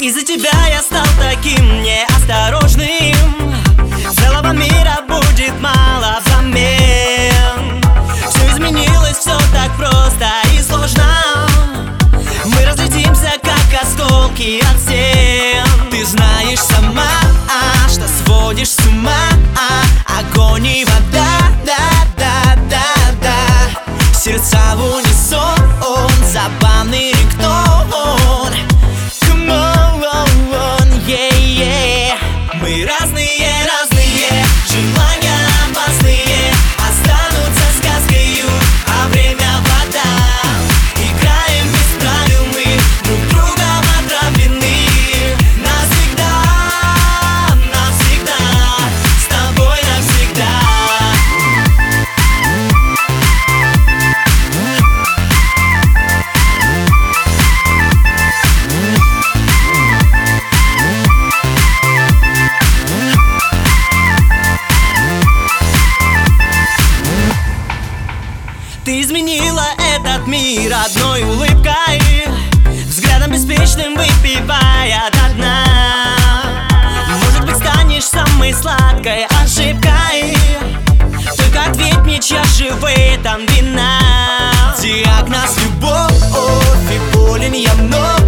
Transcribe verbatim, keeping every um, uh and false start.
Из-за тебя я стал таким неосторожным. Целого мира будет мало взамен. Все изменилось, все так просто и сложно. Мы разлетимся, как осколки от стен. Ты знаешь сама, что сводишь с ума. Огонь и вода, да, да, да, да. Сердца в унисон, забавный рингтон. Come on, yeah, yeah. Мы разные, разные, желания опасные останутся сказкою, а время вода. Играем без правил мы, друг другом отравлены. Навсегда, навсегда, с тобой навсегда. Ты изменила этот мир одной улыбкой, взглядом беспечным выпивая до дна. Может быть, станешь самой сладкой ошибкой. Только ответь мне, чья же в этом вина. Диагноз любовь и болен я мной.